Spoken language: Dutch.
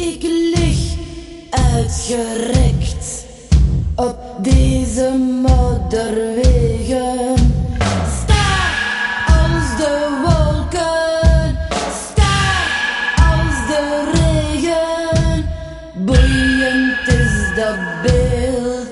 Ik lig uitgerekt op deze modderwegen. Staar als de wolken, staar als de regen. Boeiend is dat beeld.